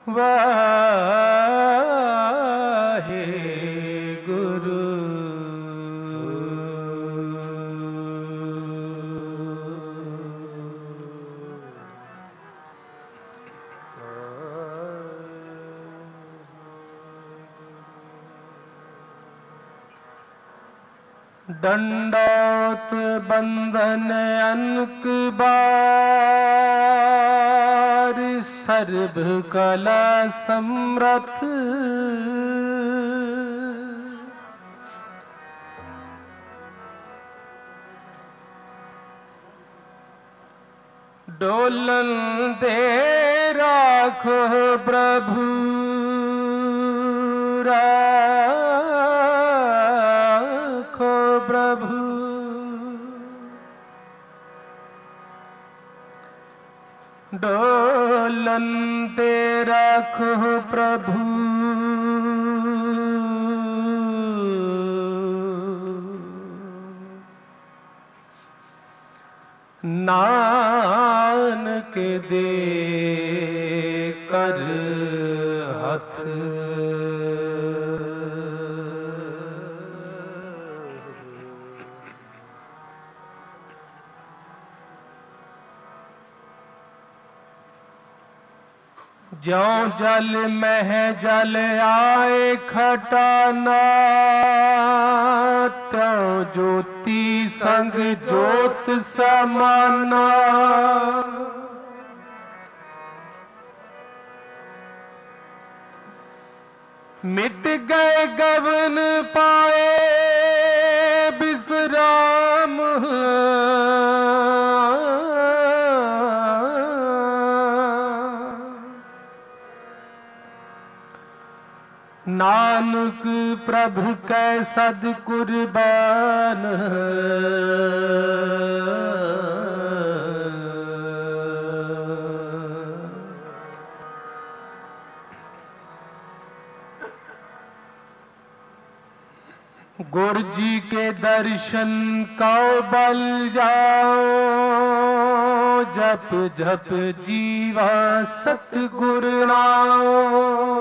वाहे गुरु। दंडौत बंधन अनक बार, सर्व कला समरथ। डोलन दे राखो प्रभु, राखो प्रभु। डोलन ते राखो प्रभु, नानक दे कर हथ। ज्यों जल मह जल आए खटाना, त्यों ज्योति संग ज्योत समाना। मिट गए गगन पाए विश्राम, नानक प्रभु कै सद कुर्बान। गुरु जी के दर्शन को बल जाओ, जप जप जीवा सतगुर नाम।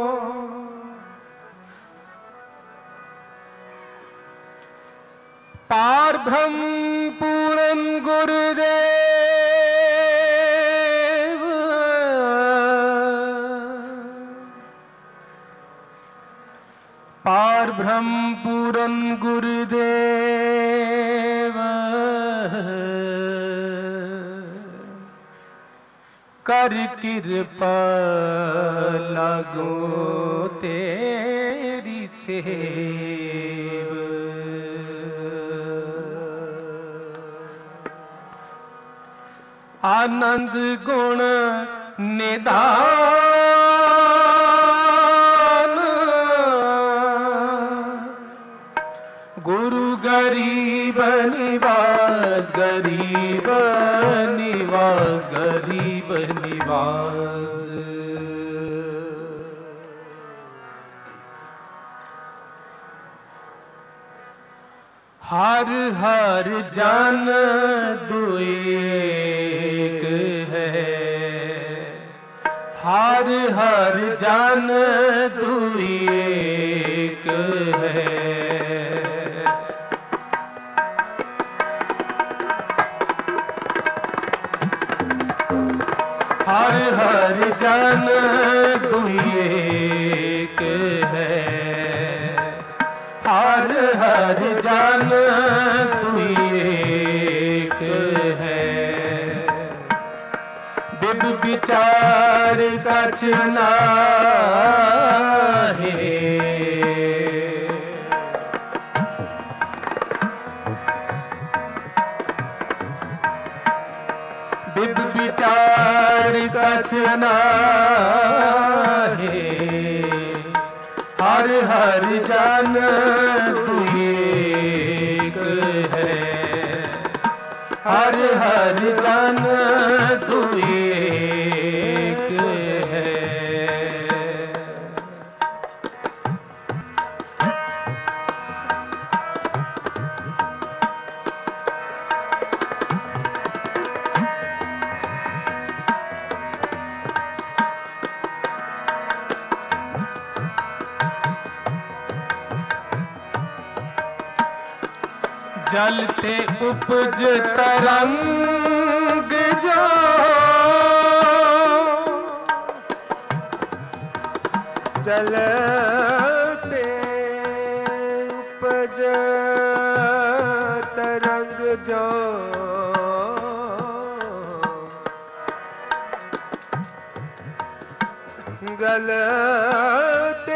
पार ब्रह्म पूरन गुरुदेव, पार ब्रह्म पूरन गुरुदेव। कर कृपा लागो तेरी सेव। आनंद गुण निधान, गुरु गरीब निवास, गरीब निवास, गरीब निवास। हर हर जन दुएक है, हर हर जन दुएक है। हर हर जन दुएक है, हर हर जन दुएक है। बिब विचार कछ नाहि, बिब विचार कछ नाहि। हर हर जन दुएक है, हर हर जन दुएक है। जलते उपज तरंग जो जलते उपज तरंग जो गलते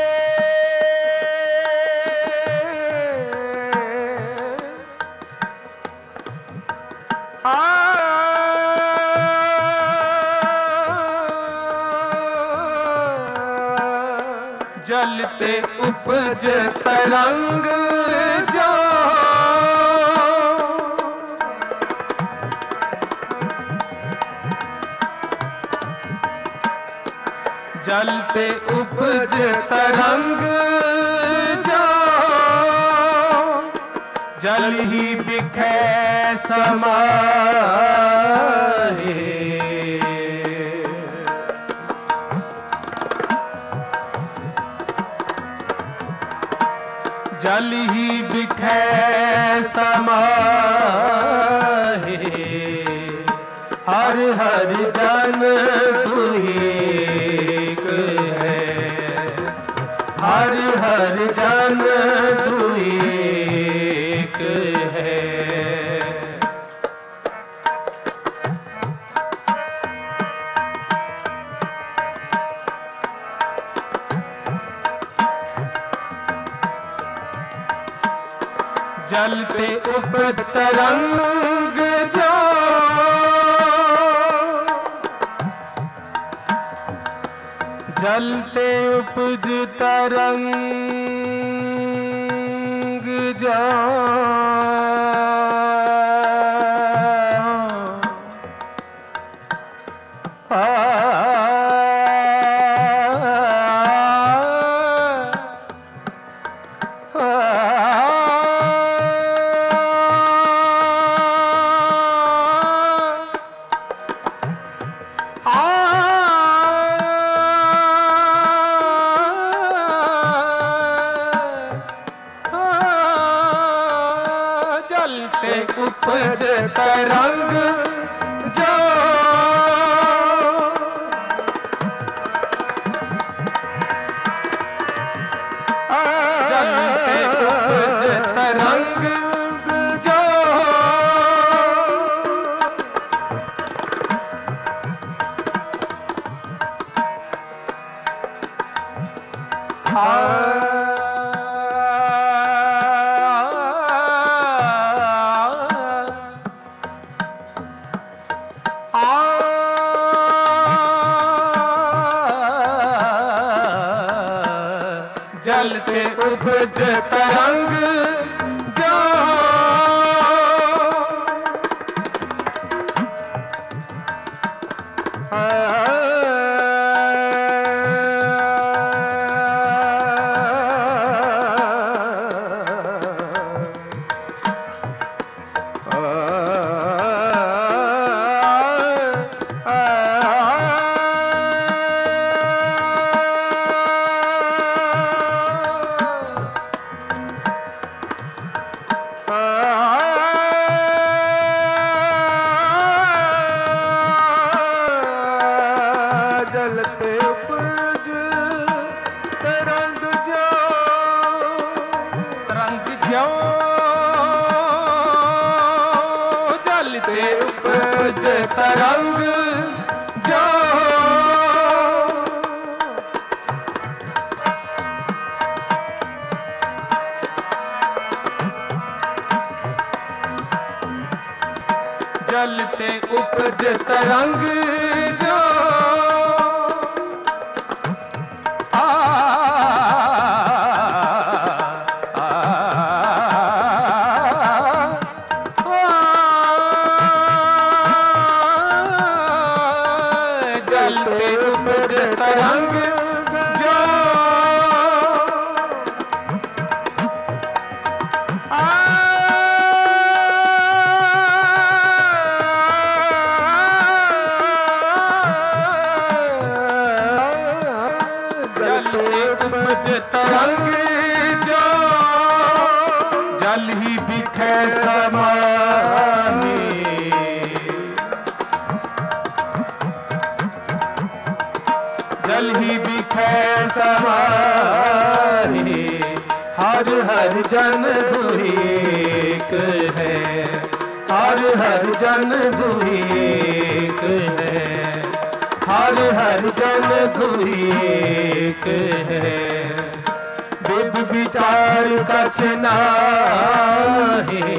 जलते उपज तरंग जो जलते उपज तरंग जो जल ही बिखे समाए जल ही बिखे समाए हर हर जन तू एक है हर हर जन तू एक है जलते उपज तरंग जो जलते उपज तरंग जो उपज तरंग जो जलते उपज तरंग जो जलते उपज तरंग जो जलते उपज तरंग जो जलते उपज तरंग जो जलते उपज तरंग जो जलते उपज तरंग जो जलते उपज तरंग जो जल ही बिखै समाने, जल ही बिखै समाने, हर हर जन दुहीक है, हर हर जन दुहीक है, हर हर जन दुहीक है। बिब विचार कछ नाहि,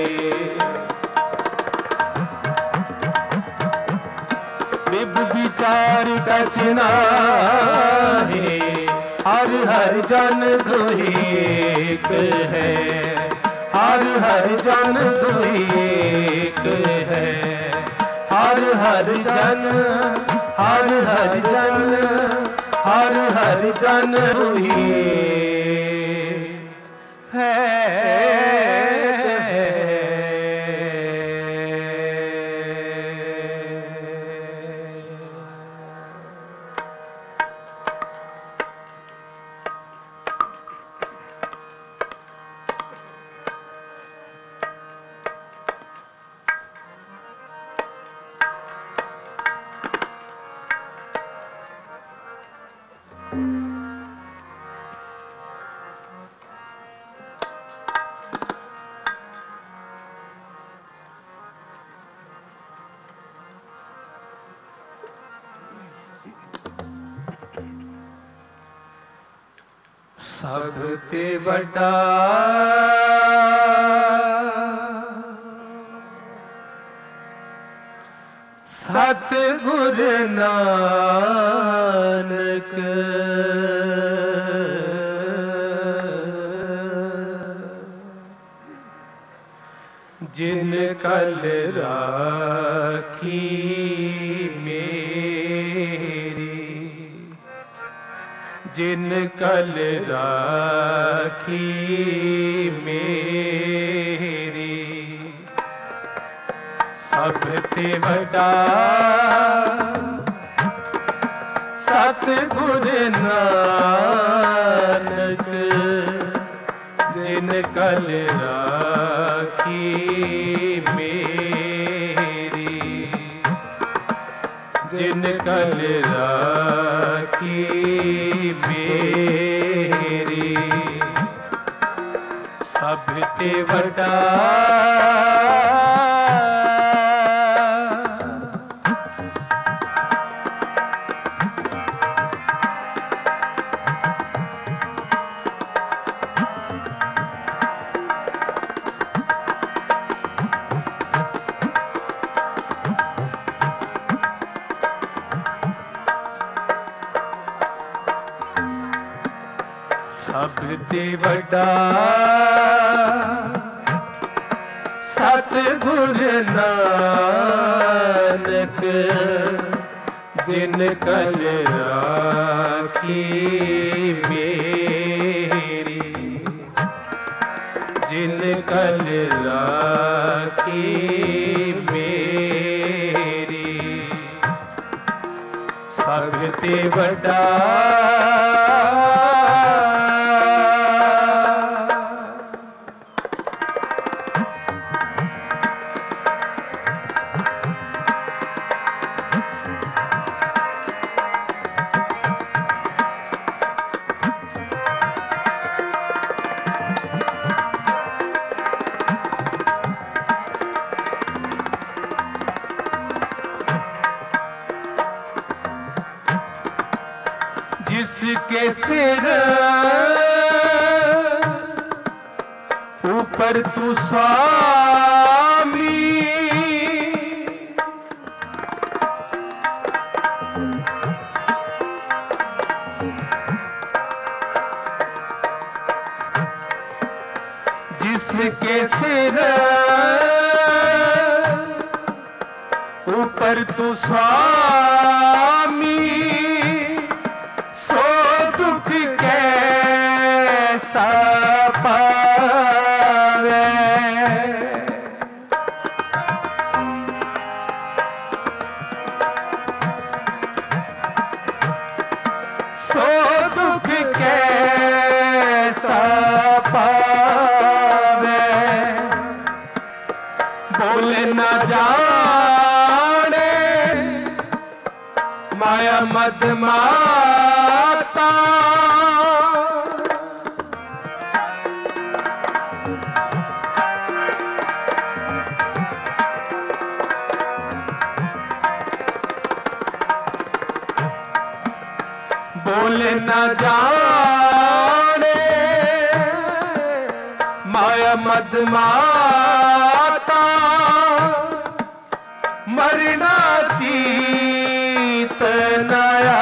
बिब विचार कछ नाहि, हर हर जन दुहीक है, हर हर जन दुहीक है, हर हर जन, हर हर जन, हर हर जन दुहीक है। सब ते बड़ा सतगुर नानक, जिन कल राखी मेरी, जिन कल राखी मेरी, सब ते बड़ा सतगुर नानक, जिन कल राखी मेरी, जिन कल राखी मेरी, सब ते बड़ा सब ते बड़ा सतगुर नानक, जिन कल राखी मेरी, जिन कल राखी मेरी, सब ते बड़ा जिसके सिर ऊपर तू स्वामी, जिसके सिर ऊपर तू स्वामी, दुख कैसा पावे, सो दुख कैसा पावे, मद माता बोल न जाने माया मद माता मरना चीत नया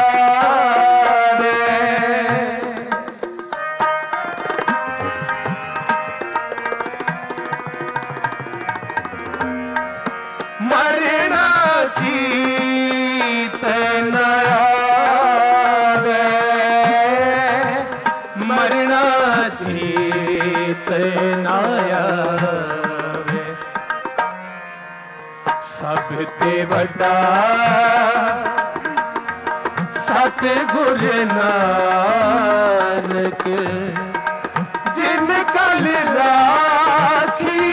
मरना चीत नया मरना चीत नया सब ते वड्डा सतगुर नानक जिन कल राखी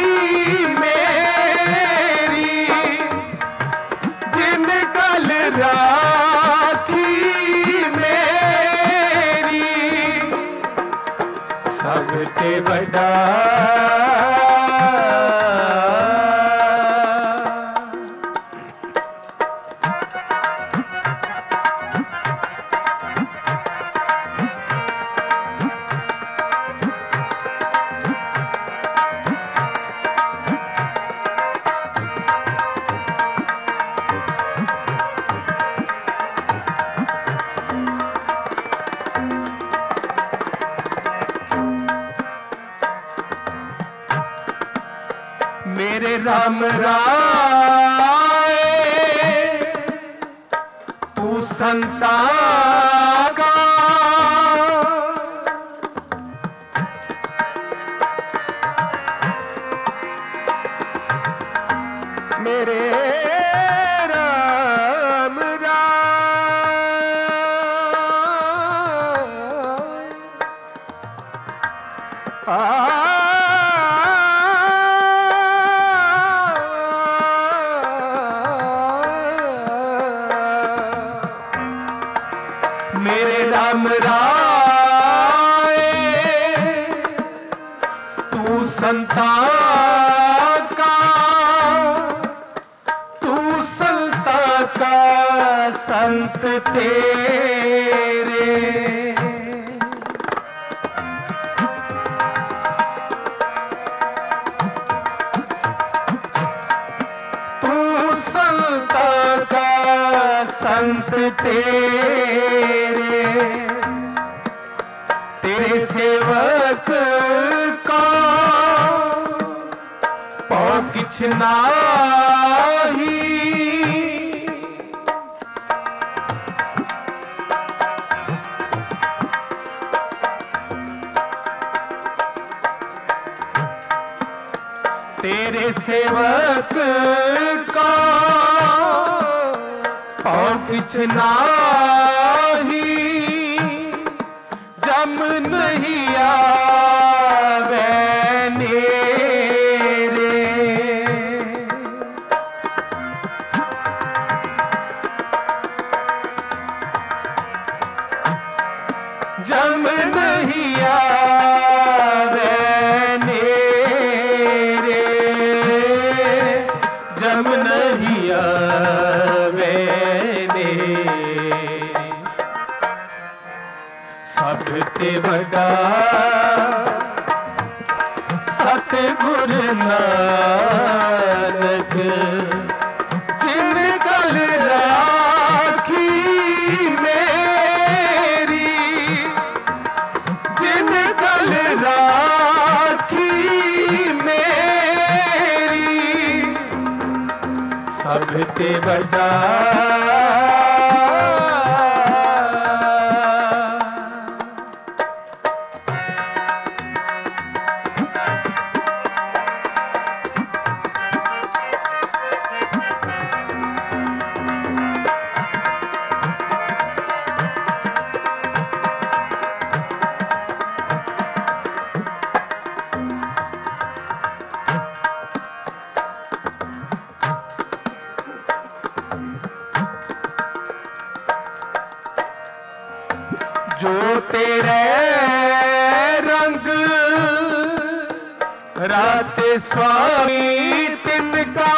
मेरी जिन कल राखी मेरी सब ते वड्डा मेरे राम राय तू संता का मेरे राम राय मेरे राम राय तू संता का तू संता का संत तेरे तू संता का संत तेरे सेवक का पौ किछ नाही तेरे सेवक का पौ किछ नाही जम नहीं आवे नेरे जम नहीं आवे नेरे जम नहीं आवे सब ते वड्डा सतगुर नानक जिन कल राखी मेरी जिन कल राखी मेरी सब ते वड्डा जो तेरे रंग राते स्वामी तिनका,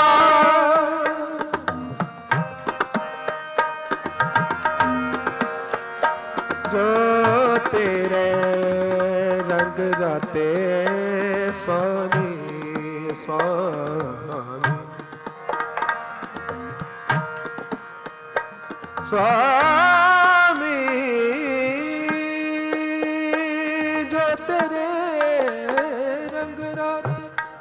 जो तेरे रंग राते स्वामी स्वामी स्वामी, जो तेरे रंग राते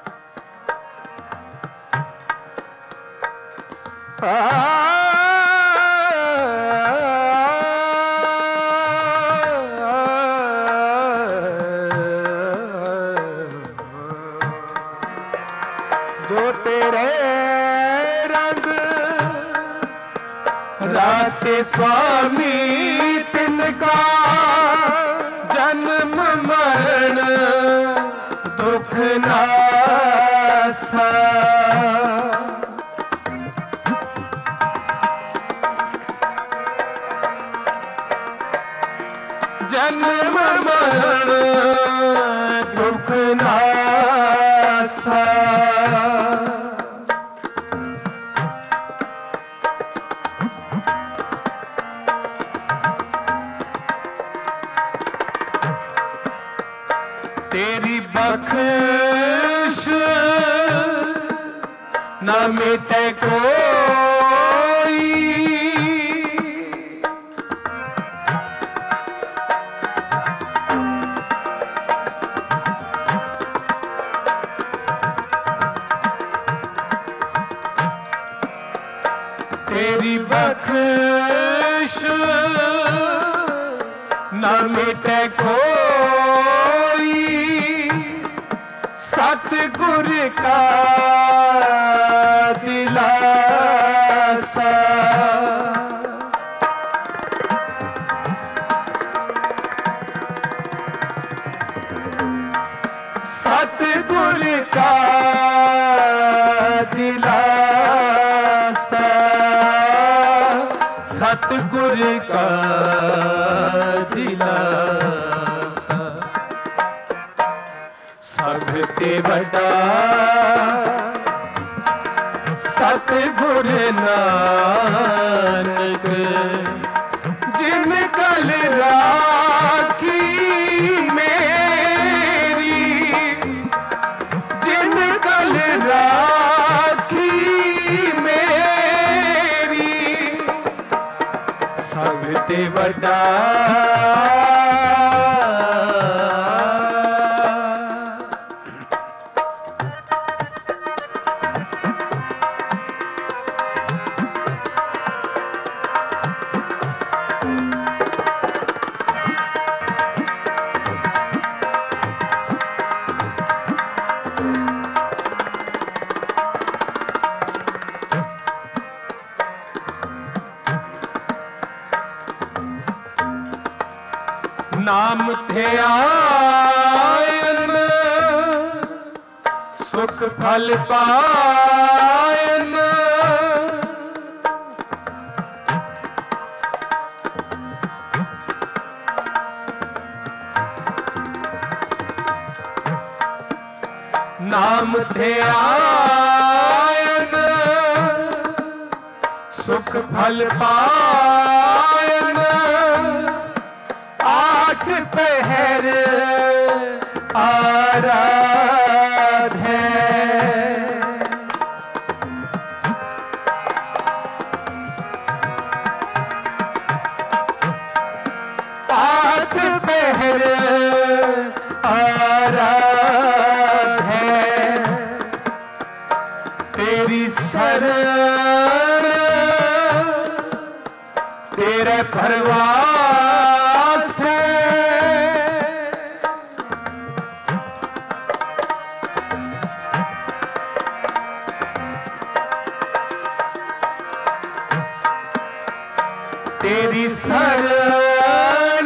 जो तेरे रंग राते स्वामी तिनका, जन्म मरण दुख नासा, जन्म मरण दुख नासा। तेरी बख्श न मिटे कोई, तेरी बख्श न मिटे कोई, सतगुर का दिलासा। सतगुर का दिलासा, सतगुर का दिलासा। सबते बड़ा सतगुर नानक, जिन कल राखी मेरी, जिन कल राखी मेरी, सबते बड़ा नाम ध्यान सुख फल पायन, नाम ध्यान सुख फल पायन, आठ पहर आराधे, आठ पहर आराधे, तेरी शरण तेरे परवास है, तेरी शरण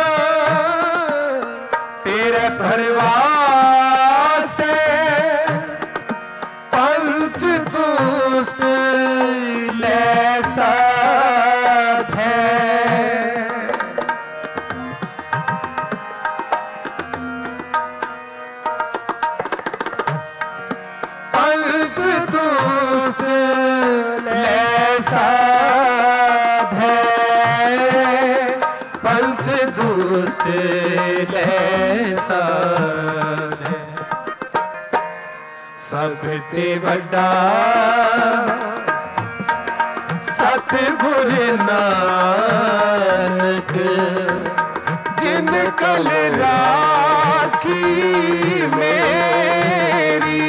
तेरे परवास है, पंच दुष्ट ले साधे, सच दुष्ट ले साधे सब ते वड्डा सतगुर नानक जिन कल राखी मेरी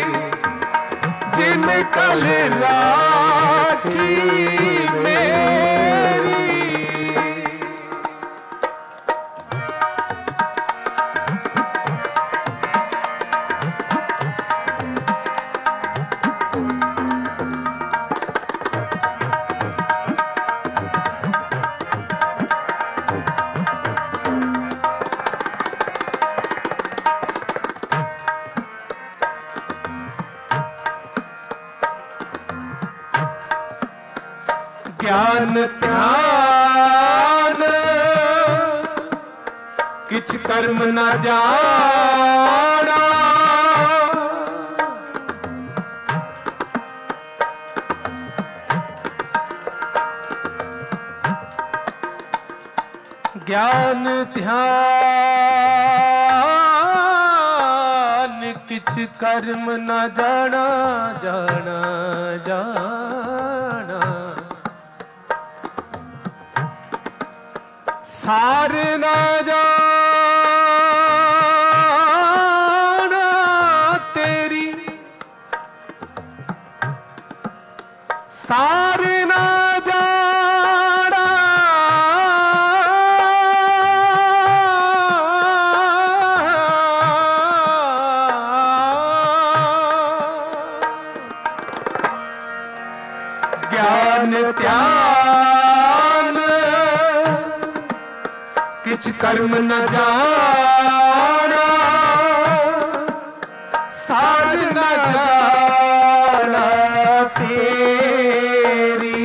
जिन कल राखी मेरी ज्ञान ध्यान किछ कर्म न जाना ज्ञान ध्यान किछ कर्म न जाना जाना जाना सार ना जाना तेरी सार ना जाना ज्ञान त्याग किछ कर्म न जाना सार न जाना तेरी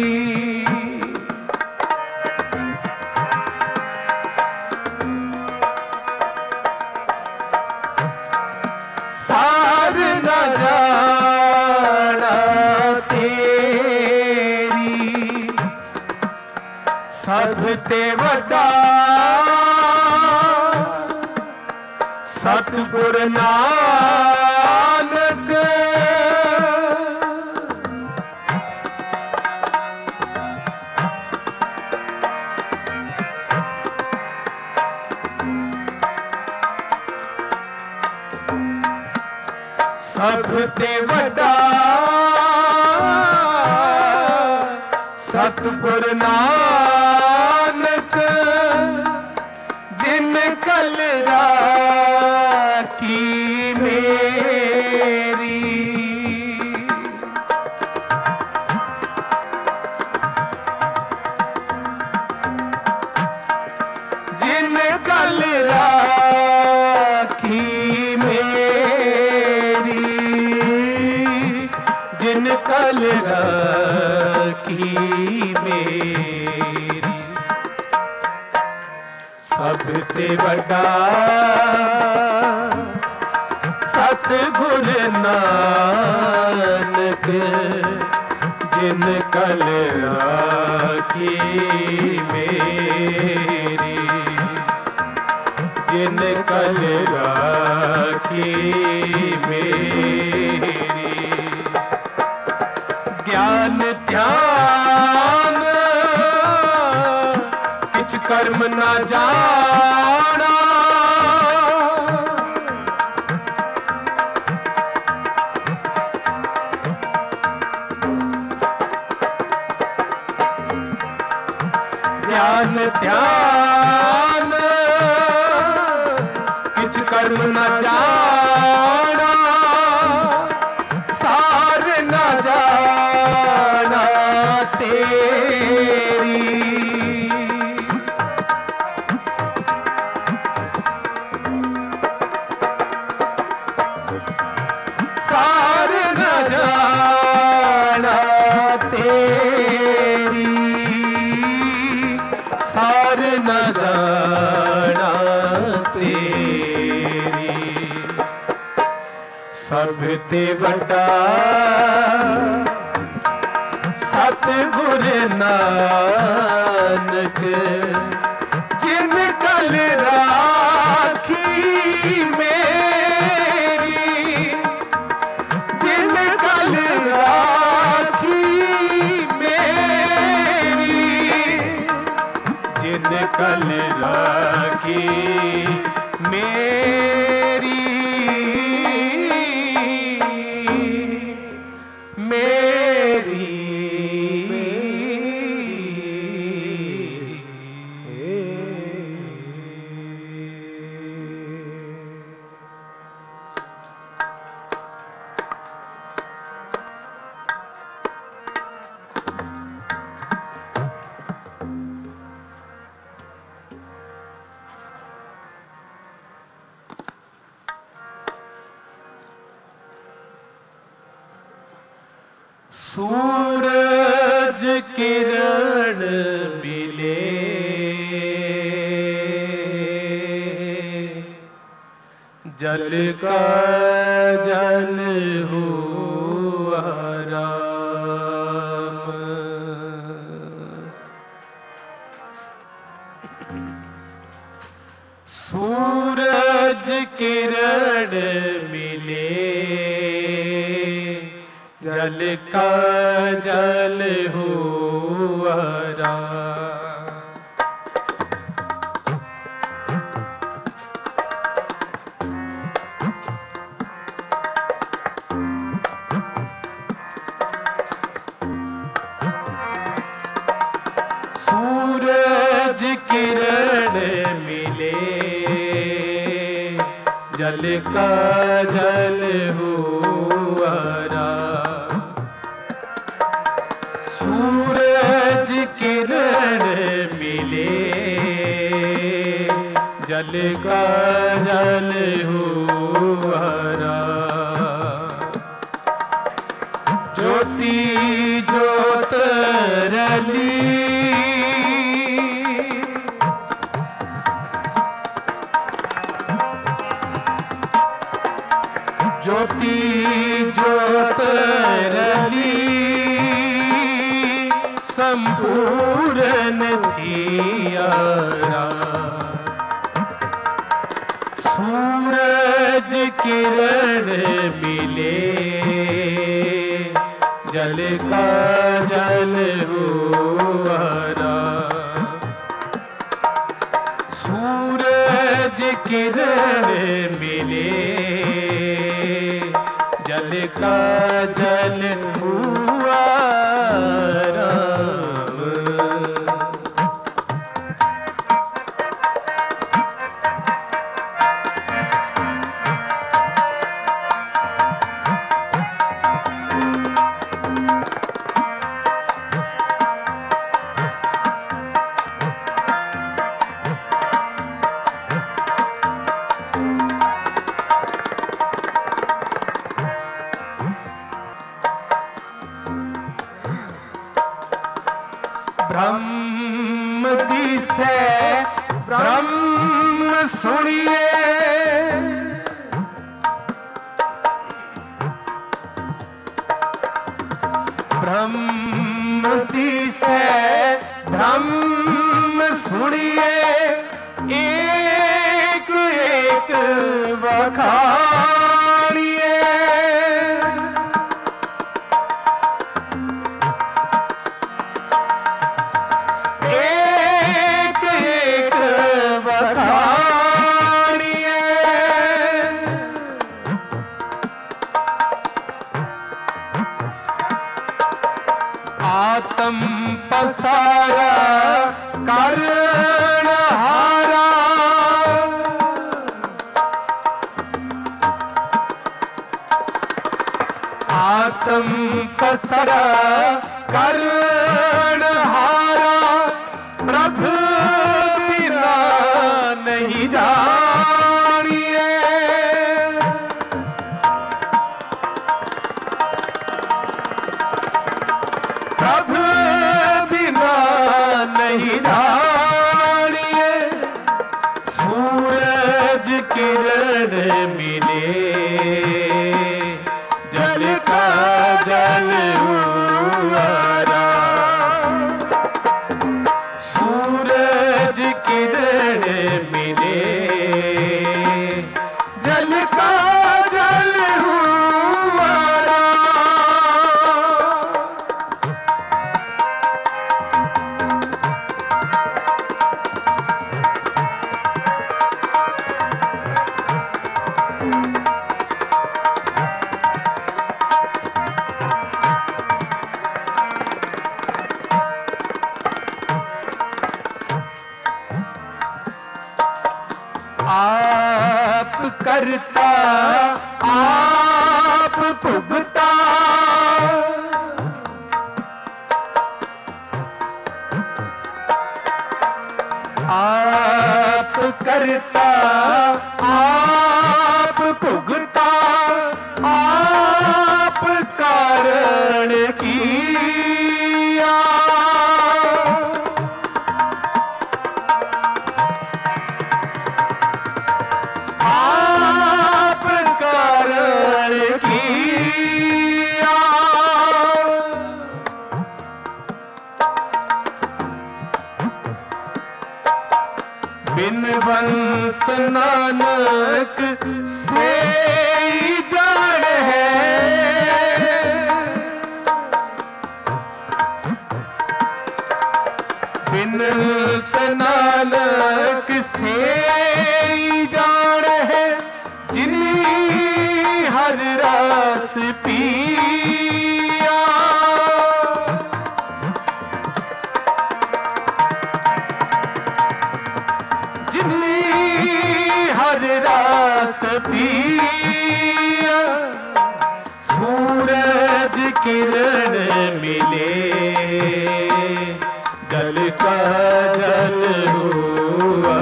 सार न जाना तेरी सब ते वड्डा सतगुर नानक सब ते वड्डा सतगुर नानक जिन कल राखी मेरी जिन कल राखी मेरी जिन कल राखी मेरी सब ते वड्डा सतगुर नानक जिन कल राखी मेरी जिन कल राखी मेरी ज्ञान ध्यान किछ कर्म न जाना ज्ञान ध्यान किछ कर्म न जाना सार न जाना तेरी सार न जाना तेरी सार न जाना तेरी सब ते वड्डा सतगुर नानक जिन कल राखी मेरी सूरज किरण मिले जल का जल हुआ राम। सूरज किरण मिले जल का जल हुआ राम। सूरज किरण मिले जल का जल हुआ राम। सूरज किरण मिले जल का जल हुआ राम। ज्योति ज्योत रली ज्योति ज्योत रली संपूर्ण थियारा। सूरज किरण मिले जल का जल हुआ राम। सूरज किरण मिले जल का जल हुआ राम। ब्रह्म दिसे ब्रह्म सुनिए ब्रह्म दिसे ब्रह्म सुनिए एक एक वखानिए। आत्म पसारा करणहारा आत्म पसारा करणहारा प्रभु बिना नहीं जानिए। प्रभु बिना नहीं जानिए। सूरज किरण मिले जल का जल हुआ राम। सूरज किरण मिले जल का जल हुआ राम। आप करता आप भुगता, आप करता आप भुगता, आप कारण किया, आप कारण किया। बिनवंत नानक से जान है, बिनवंत नानक से जान है, जिन्हीं हर रस पिया, जिन्हीं हर रस पिया। सूरज किरण मिले जल का जल हुआ,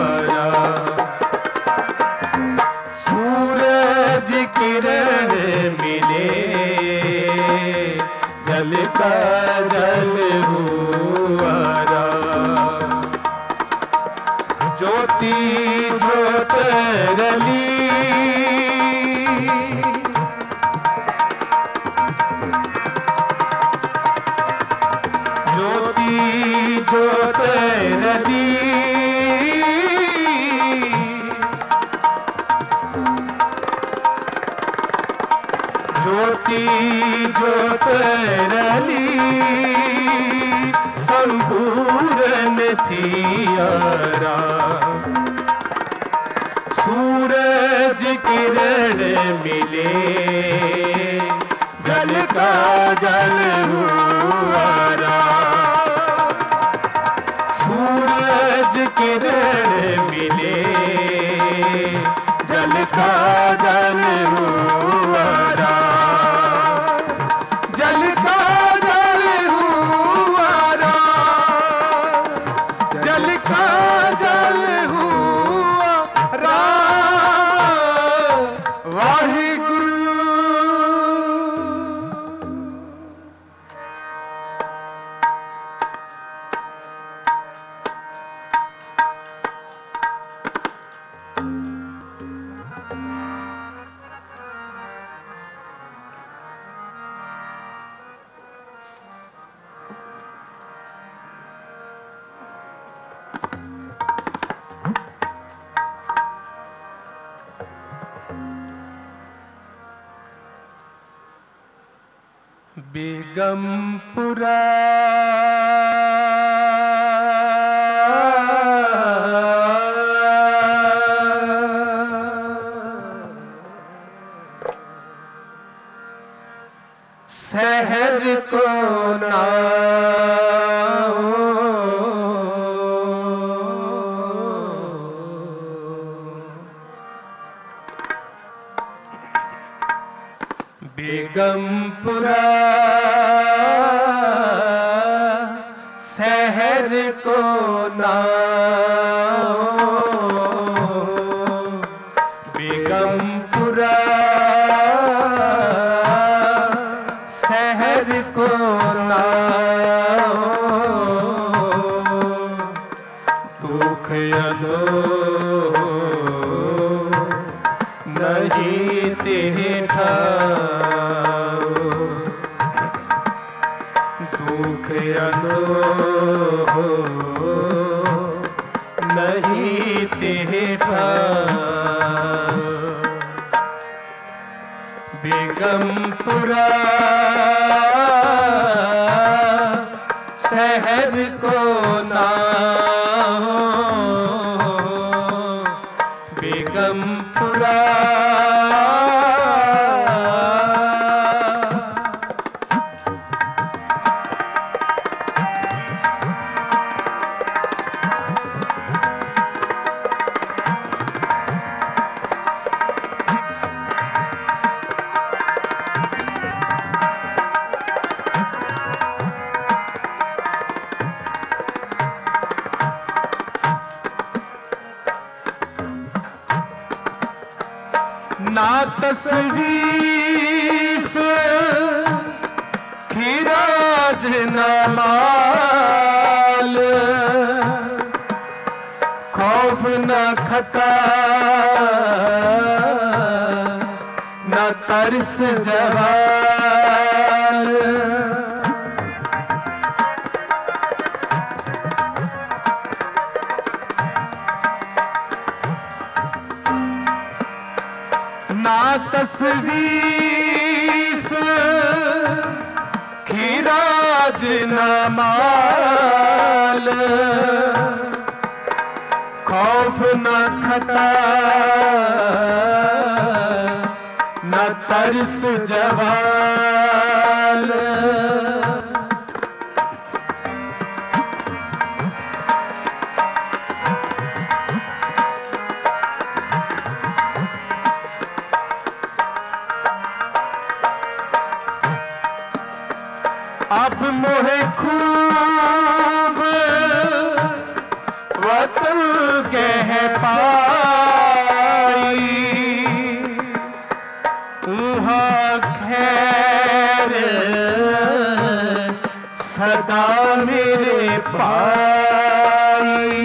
सूरज किरण मिले जल का जल हुआ, ज्योति ज्योत रली, ज्योति ज्योत रली, ज्योति ज्योत रली, संपूर्ण थियारा। सूरज किरण मिले जल का जल हुआ, सूरज किरण मिले जल का जल हुआ, जल का जल हुआ, जल का जल हुआ, वाहिगुरु। बेगमपुरा शहर को बेगमपुरा शहर को बेगमपुरा शहर को दुख अनो नहीं तेठा, दुख अनो नहीं तेठा। बेगमपुरा शहर को बेगमपुरा ना तस्वीस खीराज न माल, खौफ न खता न तरस जवाल। ना तस्वीस खीराज न माल, खौफ न खता न तरस जवाल। अब मोहे खूब वतन कह पाई, उहाँ खैर सदा मेरे पाई।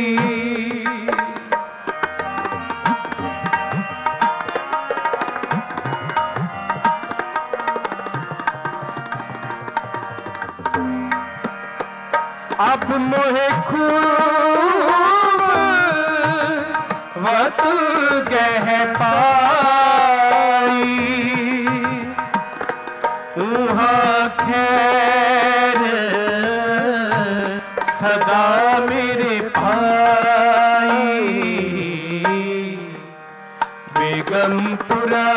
अब मोहे खूब वतन कह पाई, उहाँ खैर सदा मेरे पाई। बेगमपुरा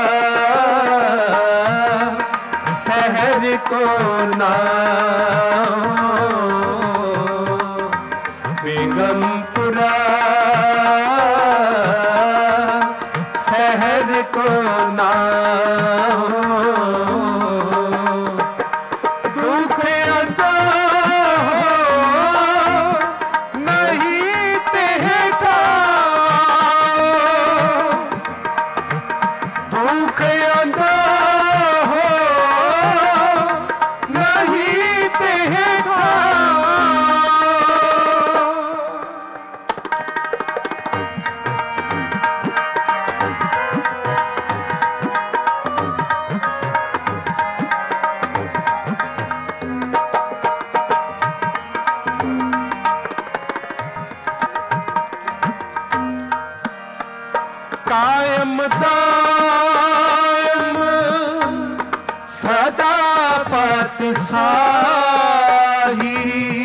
शहर को ना, बेगमपुरा शहर को ना, दुख अदा हो नहीं तेहका, दुख अदा हो नहीं तेहका। कायम दायम सदा पातशाही,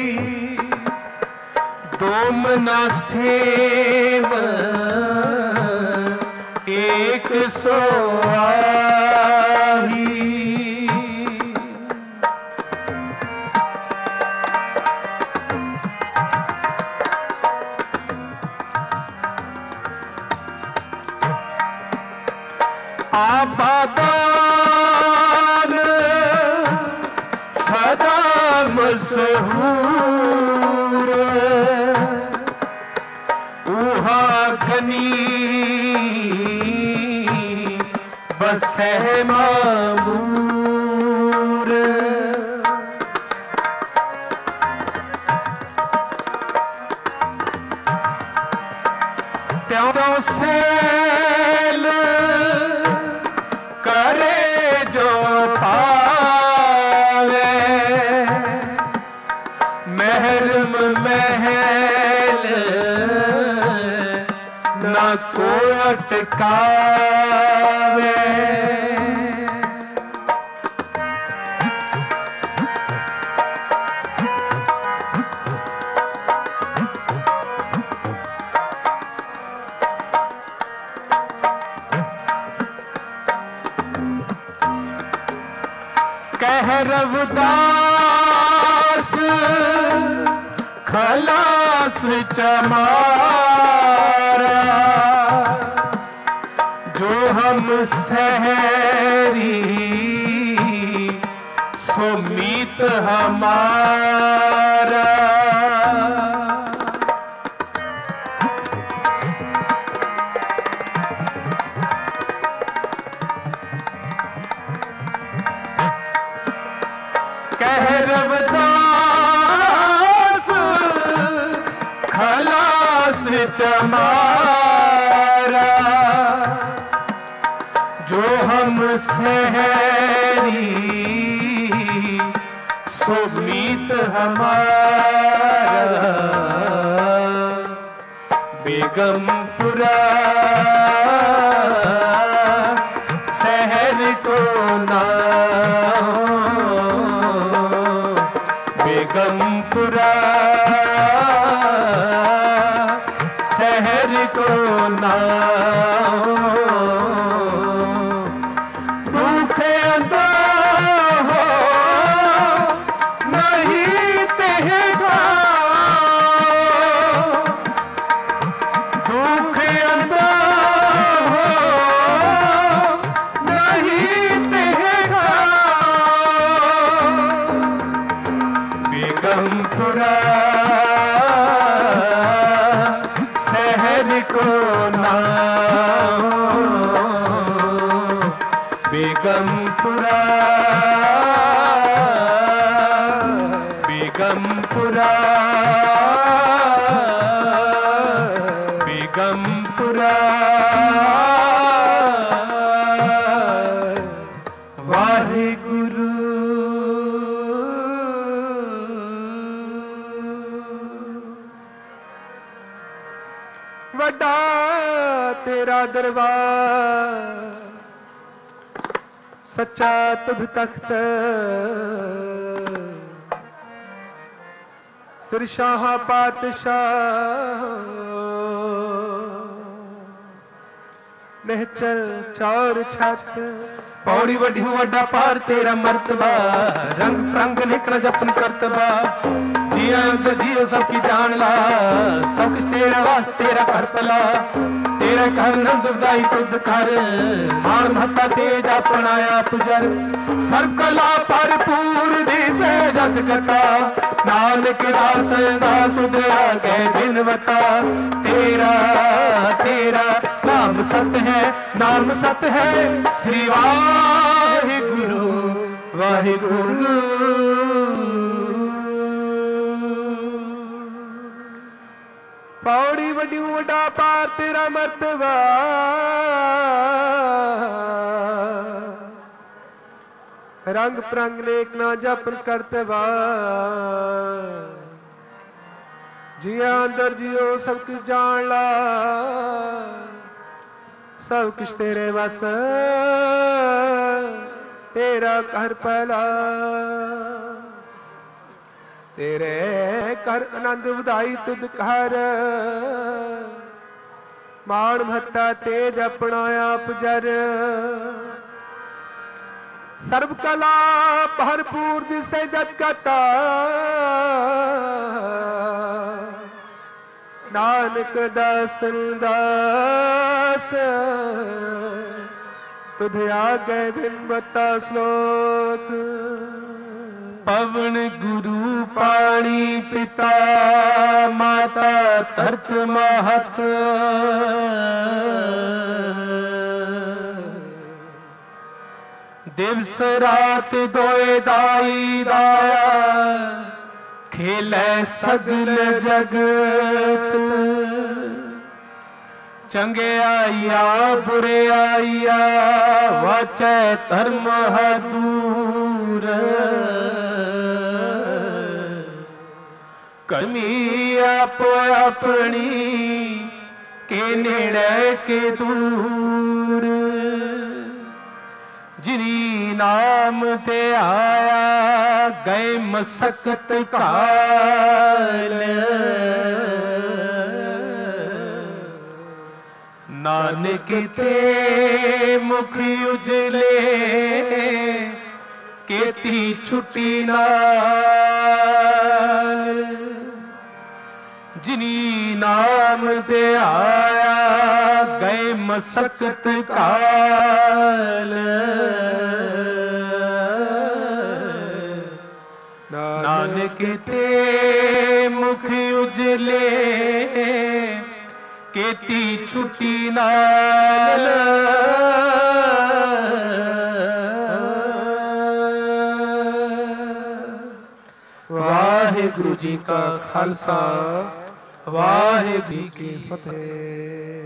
दोमना सेव एक सोआही। आबादान सदा मशहूर, उहाँ गनी बसे मामूर। त्यों सेल करे जो पावे, महरम महल न को अटकावे। कह रविदास खलास चमारा, जो हम सहरी सुमीत हमारा। सच हमारा जो हम सहरी सो मीत हमारा बेगमपुरा शहर को नाम बेगमपुरा शहर को नाम दुख अंदा हो नहीं तेगा दुख अंदा हो नहीं तेगा बेगमपुरा शहर को नाम बेगमपुरा बेगमपुरा बेगमपुरा वाहिगुरु वड्डा तेरा दरबार सच्चा तुध तख्त सिर शाह पातशाह निहचल चौर छत पौड़ी वड्डी वड्डा पार तेरा मर्तबा रंग प्रंग निकल जपन करतबा जिया अंदर जियो सबकी जान ला सब कुछ तेरा वास तेरा कर पला तेरा घर नंद दाई तुद कर मान महता तेज अपनाया पुजर सर्व कला भरपूर दिसे जत कथा नानक दास दा तुद आगे दिन बता तेरा तेरा नाम सत है श्री वाहिगुरु वाहिगुरु पौड़ी वड्डी वड्डा पार तेरा मर्तबा रंग प्रंग नेक ना जपन करतबा जिया अंदर जियो सब कुछ जान ला सब कुछ तेरे बस तेरा घर पहला तेरे कर आनंद ਵਧਾਈ तुद कर मान महता तेज अपना आप जर सर्व कला भरपूर दिसे जत कता नानक दासन दास तुध आगे बिन बता श्लोक पवन गुरु पाणी पिता माता धरत महत दिवस रात दोए दाई दाया खेलै सगल जगत चंगे आइया बुरे आइया वाचै धर्म दूर करमी आप अपनी के नेड़े के दूर जिनी नाम ते आया गए मसकत काल नानक ते मुख उजले केती छुट्टी नाल जिनी नाम दे आया गए मसकत काल नानक ते मुख उजले केती छुट्टी नाल वाहिगुरु जी का खालसा वाहिगुरू जी की फतेह।